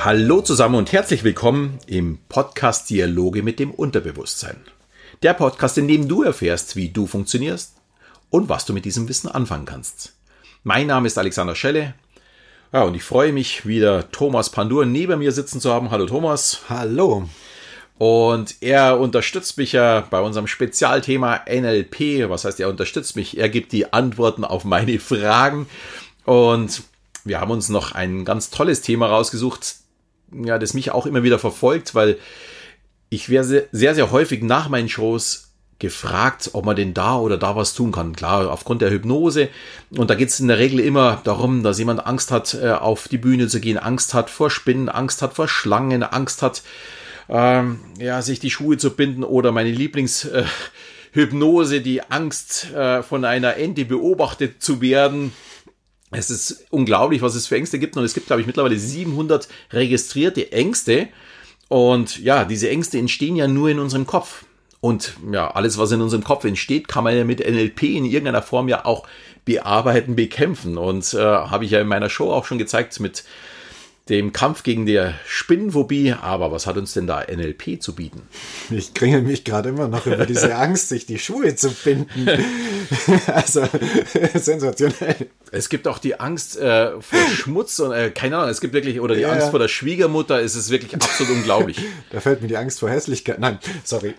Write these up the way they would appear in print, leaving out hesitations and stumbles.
Hallo zusammen und herzlich willkommen im Podcast Dialoge mit dem Unterbewusstsein. Der Podcast, in dem du erfährst, wie du funktionierst und was du mit diesem Wissen anfangen kannst. Mein Name ist Alexander Schelle. Ja, und ich freue mich, wieder Thomas Pandur neben mir sitzen zu haben. Hallo Thomas. Hallo. Und er unterstützt mich ja bei unserem Spezialthema NLP. Was heißt, er unterstützt mich? Er gibt die Antworten auf meine Fragen. Und wir haben uns noch ein ganz tolles Thema rausgesucht, ja, das mich auch immer wieder verfolgt, weil ich werde sehr, sehr häufig nach meinen Shows gefragt, ob man denn da oder da was tun kann. Klar, aufgrund der Hypnose. Und da geht es in der Regel immer darum, dass jemand Angst hat, auf die Bühne zu gehen, Angst hat vor Spinnen, Angst hat vor Schlangen, Angst hat, sich die Schuhe zu binden, oder meine Lieblingshypnose, die Angst, von einer Ente beobachtet zu werden. Es ist unglaublich, was es für Ängste gibt. Und es gibt, glaube ich, mittlerweile 700 registrierte Ängste. Und ja, diese Ängste entstehen ja nur in unserem Kopf. Und ja, alles, was in unserem Kopf entsteht, kann man ja mit NLP in irgendeiner Form ja auch bearbeiten, bekämpfen. Und habe ich ja in meiner Show auch schon gezeigt mit dem Kampf gegen die Spinnenphobie. Aber was hat uns denn da NLP zu bieten? Ich kringel mich gerade immer noch über diese Angst, sich die Schuhe zu binden. Also, sensationell. Es gibt auch die Angst vor Schmutz und keine Ahnung, es gibt wirklich, oder die Angst vor der Schwiegermutter, es ist wirklich absolut unglaublich. Da fällt mir die Angst vor Hässlichkeit. Nein, sorry.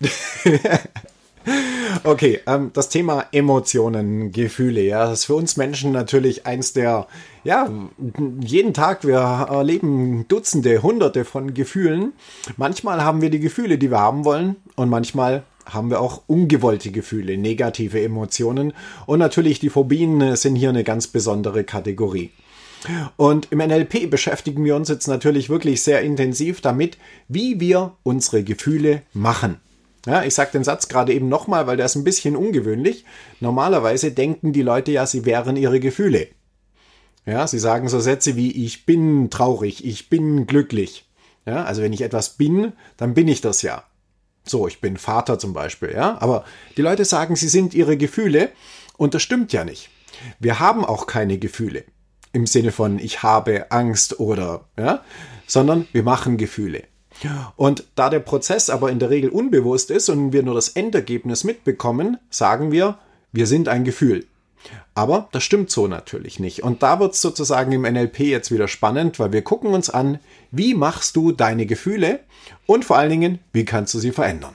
Okay, das Thema Emotionen, Gefühle, ja, das ist für uns Menschen natürlich eins der, ja, jeden Tag, wir erleben Dutzende, Hunderte von Gefühlen. Manchmal haben wir die Gefühle, die wir haben wollen, und manchmal haben wir auch ungewollte Gefühle, negative Emotionen, und natürlich die Phobien sind hier eine ganz besondere Kategorie. Und im NLP beschäftigen wir uns jetzt natürlich wirklich sehr intensiv damit, wie wir unsere Gefühle machen. Ja, ich sage den Satz gerade eben nochmal, weil der ist ein bisschen ungewöhnlich. Normalerweise denken die Leute ja, sie wären ihre Gefühle. Ja, sie sagen so Sätze wie: Ich bin traurig, ich bin glücklich. Ja, also wenn ich etwas bin, dann bin ich das ja. So, ich bin Vater zum Beispiel. Ja, aber die Leute sagen, sie sind ihre Gefühle, und das stimmt ja nicht. Wir haben auch keine Gefühle im Sinne von ich habe Angst oder, ja, sondern wir machen Gefühle. Und da der Prozess aber in der Regel unbewusst ist und wir nur das Endergebnis mitbekommen, sagen wir, wir sind ein Gefühl. Aber das stimmt so natürlich nicht. Und da wird es sozusagen im NLP jetzt wieder spannend, weil wir gucken uns an, wie machst du deine Gefühle und vor allen Dingen, wie kannst du sie verändern?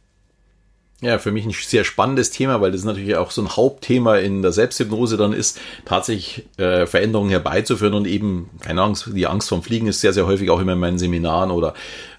Ja, für mich ein sehr spannendes Thema, weil das natürlich auch so ein Hauptthema in der Selbsthypnose dann ist, tatsächlich Veränderungen herbeizuführen, und eben, keine Angst, die Angst vom Fliegen ist sehr, sehr häufig auch immer in meinen Seminaren, oder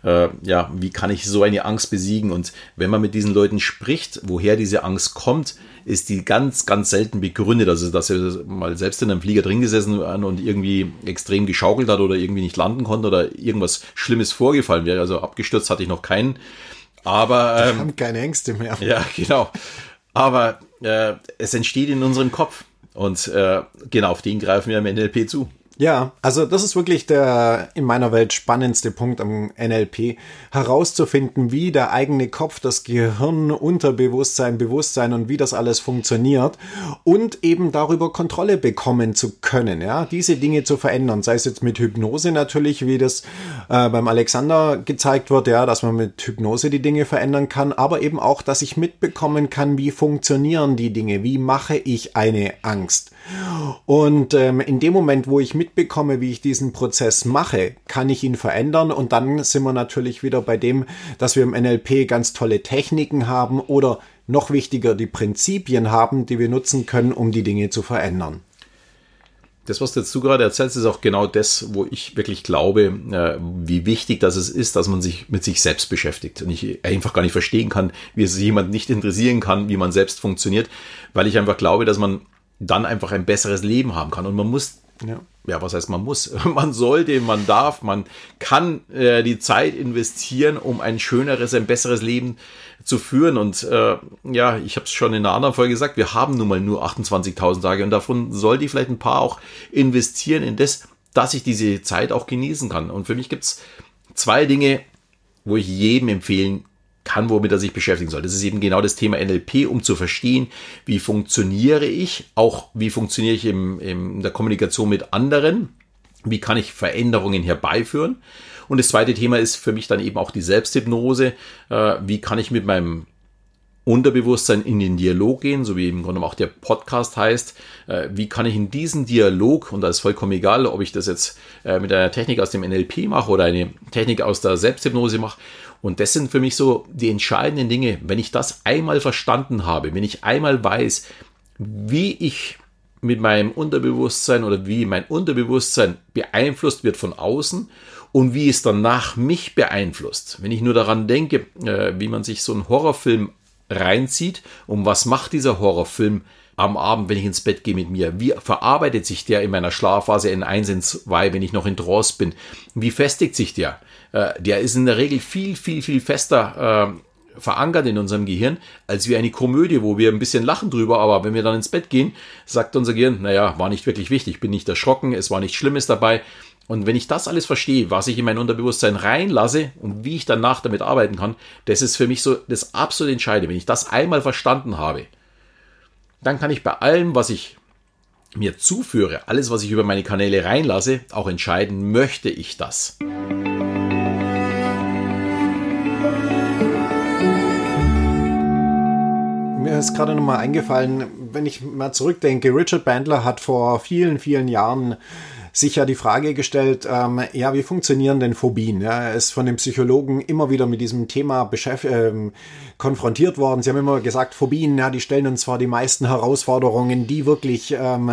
wie kann ich so eine Angst besiegen? Und wenn man mit diesen Leuten spricht, woher diese Angst kommt, ist die ganz, ganz selten begründet. Also, dass er mal selbst in einem Flieger drin gesessen und irgendwie extrem geschaukelt hat oder irgendwie nicht landen konnte oder irgendwas Schlimmes vorgefallen wäre. Also abgestürzt hatte ich noch keinen. Aber wir haben keine Ängste mehr. Ja, genau. Aber es entsteht in unserem Kopf. Und genau auf den greifen wir im NLP zu. Ja, also das ist wirklich der in meiner Welt spannendste Punkt am NLP, herauszufinden, wie der eigene Kopf, das Gehirn, Unterbewusstsein, Bewusstsein und wie das alles funktioniert, und eben darüber Kontrolle bekommen zu können, ja, diese Dinge zu verändern, sei es jetzt mit Hypnose natürlich, wie das beim Alexander gezeigt wird, ja, dass man mit Hypnose die Dinge verändern kann, aber eben auch, dass ich mitbekommen kann, wie funktionieren die Dinge, wie mache ich eine Angst. Und in dem Moment, wo ich mitbekomme, wie ich diesen Prozess mache, kann ich ihn verändern, und dann sind wir natürlich wieder bei dem, dass wir im NLP ganz tolle Techniken haben oder noch wichtiger, die Prinzipien haben, die wir nutzen können, um die Dinge zu verändern. Das, was du jetzt gerade erzählst, ist auch genau das, wo ich wirklich glaube, wie wichtig das ist, dass man sich mit sich selbst beschäftigt. Und ich einfach gar nicht verstehen kann, wie es jemand nicht interessieren kann, wie man selbst funktioniert, weil ich einfach glaube, dass man dann einfach ein besseres Leben haben kann. Und man muss, was heißt man muss? Man sollte, man darf, man kann die Zeit investieren, um ein schöneres, ein besseres Leben zu führen. Und ich habe es schon in einer anderen Folge gesagt, wir haben nun mal nur 28.000 Tage, und davon sollte ich vielleicht ein paar auch investieren in das, dass ich diese Zeit auch genießen kann. Und für mich gibt es 2 Dinge, wo ich jedem empfehlen kann, womit er sich beschäftigen soll. Das ist eben genau das Thema NLP, um zu verstehen, wie funktioniere ich, auch wie funktioniere ich in der Kommunikation mit anderen. Wie kann ich Veränderungen herbeiführen? Und das zweite Thema ist für mich dann eben auch die Selbsthypnose. Wie kann ich mit meinem Unterbewusstsein in den Dialog gehen, so wie im Grunde auch der Podcast heißt. Wie kann ich in diesen Dialog, und da ist vollkommen egal, ob ich das jetzt mit einer Technik aus dem NLP mache oder eine Technik aus der Selbsthypnose mache. Und das sind für mich so die entscheidenden Dinge. Wenn ich das einmal verstanden habe, wenn ich einmal weiß, wie ich mit meinem Unterbewusstsein oder wie mein Unterbewusstsein beeinflusst wird von außen und wie es danach mich beeinflusst. Wenn ich nur daran denke, wie man sich so einen Horrorfilm reinzieht, und was macht dieser Horrorfilm am Abend, wenn ich ins Bett gehe mit mir? Wie verarbeitet sich der in meiner Schlafphase in 1, in 2, wenn ich noch in Trance bin? Wie festigt sich der? Der ist in der Regel viel, viel, viel fester verankert in unserem Gehirn, als wie eine Komödie, wo wir ein bisschen lachen drüber, aber wenn wir dann ins Bett gehen, sagt unser Gehirn, naja, war nicht wirklich wichtig, bin nicht erschrocken, es war nichts Schlimmes dabei. Und wenn ich das alles verstehe, was ich in mein Unterbewusstsein reinlasse und wie ich danach damit arbeiten kann, das ist für mich so das absolut Entscheidende. Wenn ich das einmal verstanden habe, dann kann ich bei allem, was ich mir zuführe, alles, was ich über meine Kanäle reinlasse, auch entscheiden, möchte ich das. Mir ist gerade nochmal eingefallen, wenn ich mal zurückdenke, Richard Bandler hat vor vielen, vielen Jahren sich ja die Frage gestellt, wie funktionieren denn Phobien? Ja, er ist von den Psychologen immer wieder mit diesem Thema konfrontiert worden. Sie haben immer gesagt, Phobien, ja, die stellen uns zwar die meisten Herausforderungen, die wirklich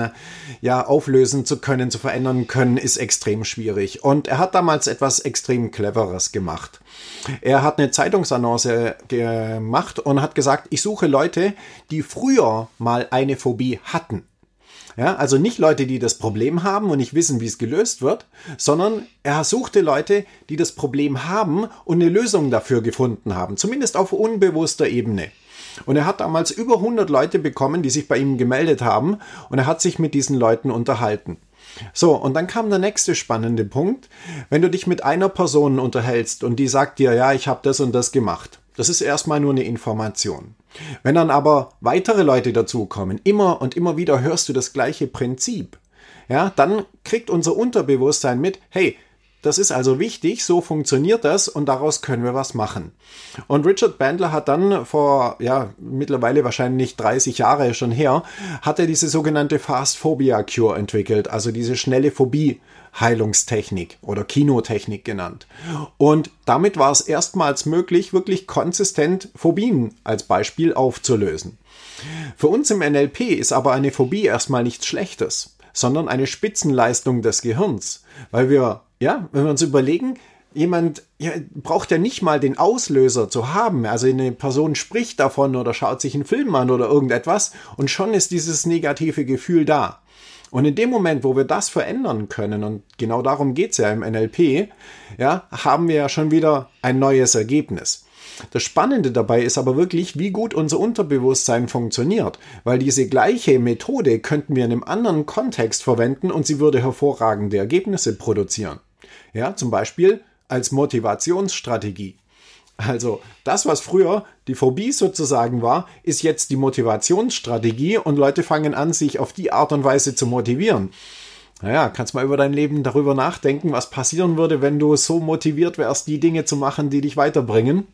auflösen zu können, zu verändern können, ist extrem schwierig. Und er hat damals etwas extrem Cleveres gemacht. Er hat eine Zeitungsannonce gemacht und hat gesagt, ich suche Leute, die früher mal eine Phobie hatten. Ja, also nicht Leute, die das Problem haben und nicht wissen, wie es gelöst wird, sondern er suchte Leute, die das Problem haben und eine Lösung dafür gefunden haben, zumindest auf unbewusster Ebene. Und er hat damals über 100 Leute bekommen, die sich bei ihm gemeldet haben, und er hat sich mit diesen Leuten unterhalten. So, und dann kam der nächste spannende Punkt. Wenn du dich mit einer Person unterhältst und die sagt dir, ja, ich habe das und das gemacht, das ist erstmal nur eine Information. Wenn dann aber weitere Leute dazukommen, immer und immer wieder hörst du das gleiche Prinzip, ja, dann kriegt unser Unterbewusstsein mit, hey, das ist also wichtig, so funktioniert das und daraus können wir was machen. Und Richard Bandler hat dann vor, mittlerweile wahrscheinlich 30 Jahre schon her, hat er diese sogenannte Fast Phobia Cure entwickelt, also diese schnelle Phobie-Heilungstechnik oder Kinotechnik genannt. Und damit war es erstmals möglich, wirklich konsistent Phobien als Beispiel aufzulösen. Für uns im NLP ist aber eine Phobie erstmal nichts Schlechtes, sondern eine Spitzenleistung des Gehirns, weil wir, wenn wir uns überlegen, jemand braucht ja nicht mal den Auslöser zu haben. Also eine Person spricht davon oder schaut sich einen Film an oder irgendetwas und schon ist dieses negative Gefühl da. Und in dem Moment, wo wir das verändern können, und genau darum geht's ja im NLP, haben wir ja schon wieder ein neues Ergebnis. Das Spannende dabei ist aber wirklich, wie gut unser Unterbewusstsein funktioniert, weil diese gleiche Methode könnten wir in einem anderen Kontext verwenden und sie würde hervorragende Ergebnisse produzieren. Ja, zum Beispiel als Motivationsstrategie. Also das, was früher die Phobie sozusagen war, ist jetzt die Motivationsstrategie und Leute fangen an, sich auf die Art und Weise zu motivieren. Naja, kannst mal über dein Leben darüber nachdenken, was passieren würde, wenn du so motiviert wärst, die Dinge zu machen, die dich weiterbringen.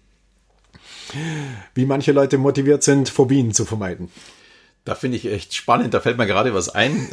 Wie manche Leute motiviert sind, Phobien zu vermeiden. Da finde ich echt spannend, da fällt mir gerade was ein.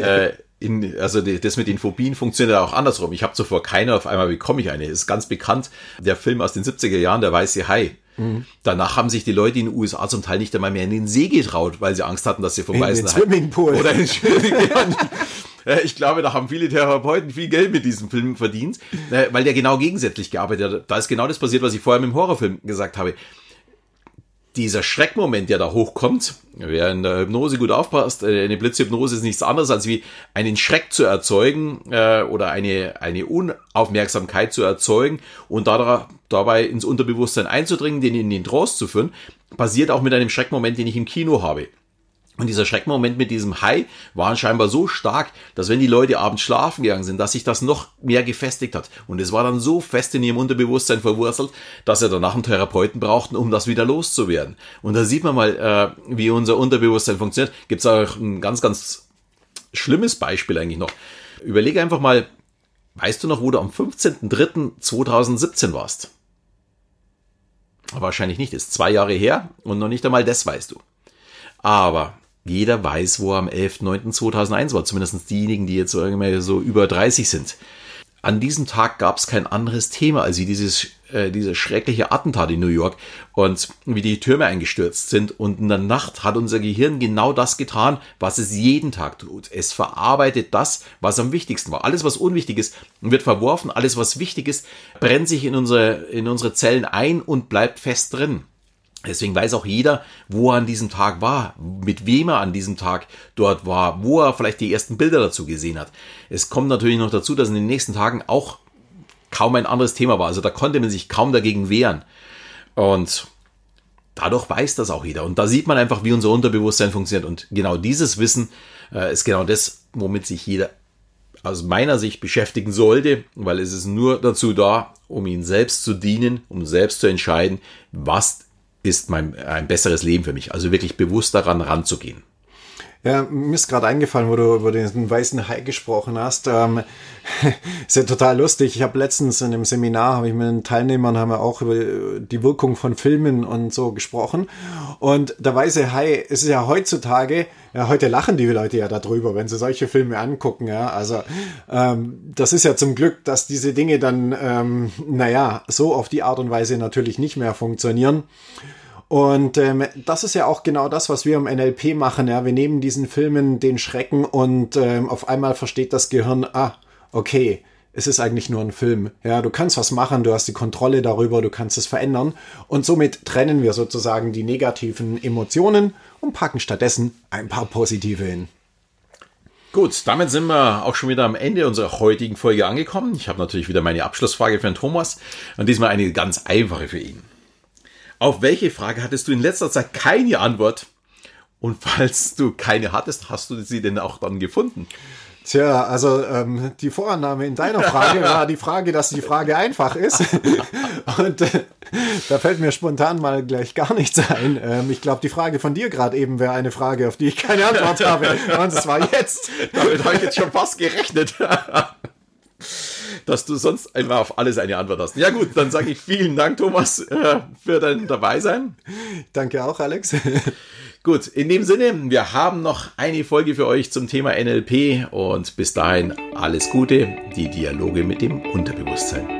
Das mit den Phobien funktioniert ja auch andersrum. Ich habe zuvor keine, auf einmal bekomme ich eine. Das ist ganz bekannt, der Film aus den 70er Jahren, der weiße Hai. Mhm. Danach haben sich die Leute in den USA zum Teil nicht einmal mehr in den See getraut, weil sie Angst hatten, dass sie vom weißen Hai... Swimmingpool. Oder in den Swimmingpool. Ich glaube, da haben viele Therapeuten viel Geld mit diesem Film verdient, weil der genau gegensätzlich gearbeitet hat. Da ist genau das passiert, was ich vorher mit dem Horrorfilm gesagt habe. Dieser Schreckmoment, der da hochkommt, wer in der Hypnose gut aufpasst, eine Blitzhypnose ist nichts anderes, als wie einen Schreck zu erzeugen oder eine Unaufmerksamkeit zu erzeugen und dabei ins Unterbewusstsein einzudringen, den in den Trance zu führen, passiert auch mit einem Schreckmoment, den ich im Kino habe. Und dieser Schreckmoment mit diesem Hai war scheinbar so stark, dass wenn die Leute abends schlafen gegangen sind, dass sich das noch mehr gefestigt hat. Und es war dann so fest in ihrem Unterbewusstsein verwurzelt, dass sie danach einen Therapeuten brauchten, um das wieder loszuwerden. Und da sieht man mal, wie unser Unterbewusstsein funktioniert. Gibt es auch ein ganz, ganz schlimmes Beispiel eigentlich noch. Überlege einfach mal, Weißt du noch, wo du am 15.03.2017 warst? Wahrscheinlich nicht, ist 2 Jahre her und noch nicht einmal das weißt du. Aber jeder weiß, wo er am 11.09.2001 war, zumindest diejenigen, die jetzt irgendwie so über 30 sind. An diesem Tag gab es kein anderes Thema als dieses schreckliche Attentat in New York und wie die Türme eingestürzt sind. Und in der Nacht hat unser Gehirn genau das getan, was es jeden Tag tut. Es verarbeitet das, was am wichtigsten war. Alles, was unwichtig ist, wird verworfen. Alles, was wichtig ist, brennt sich in unsere Zellen ein und bleibt fest drin. Deswegen weiß auch jeder, wo er an diesem Tag war, mit wem er an diesem Tag dort war, wo er vielleicht die ersten Bilder dazu gesehen hat. Es kommt natürlich noch dazu, dass in den nächsten Tagen auch kaum ein anderes Thema war. Also da konnte man sich kaum dagegen wehren. Und dadurch weiß das auch jeder. Und da sieht man einfach, wie unser Unterbewusstsein funktioniert. Und genau dieses Wissen ist genau das, womit sich jeder aus meiner Sicht beschäftigen sollte, weil es ist nur dazu da, um ihn selbst zu dienen, um selbst zu entscheiden, was ist ein besseres Leben für mich. Also wirklich bewusst daran ranzugehen. Ja, mir ist gerade eingefallen, wo du über den weißen Hai gesprochen hast. Ist ja total lustig. Ich habe letztens in einem Seminar, mit den Teilnehmern haben wir auch über die Wirkung von Filmen und so gesprochen. Und der weiße Hai ist ja heutzutage, ja, heute lachen die Leute ja darüber, wenn sie solche Filme angucken. Ja, also das ist ja zum Glück, dass diese Dinge dann, so auf die Art und Weise natürlich nicht mehr funktionieren. Und das ist ja auch genau das, was wir im NLP machen. Ja, wir nehmen diesen Filmen den Schrecken und auf einmal versteht das Gehirn, okay, es ist eigentlich nur ein Film. Ja, du kannst was machen, du hast die Kontrolle darüber, du kannst es verändern. Und somit trennen wir sozusagen die negativen Emotionen und packen stattdessen ein paar positive hin. Gut, damit sind wir auch schon wieder am Ende unserer heutigen Folge angekommen. Ich habe natürlich wieder meine Abschlussfrage für den Thomas und diesmal eine ganz einfache für ihn. Auf welche Frage hattest du in letzter Zeit keine Antwort? Und falls du keine hattest, hast du sie denn auch dann gefunden? Tja, also die Vorannahme in deiner Frage war die Frage, dass die Frage einfach ist. Und da fällt mir spontan mal gleich gar nichts ein. Ich glaube, die Frage von dir gerade eben wäre eine Frage, auf die ich keine Antwort habe. Und es war jetzt. Damit habe ich jetzt schon fast gerechnet. Dass du sonst einmal auf alles eine Antwort hast. Ja gut, dann sage ich vielen Dank, Thomas, für dein Dabeisein. Danke auch, Alex. Gut, in dem Sinne, wir haben noch eine Folge für euch zum Thema NLP und bis dahin alles Gute, die Dialoge mit dem Unterbewusstsein.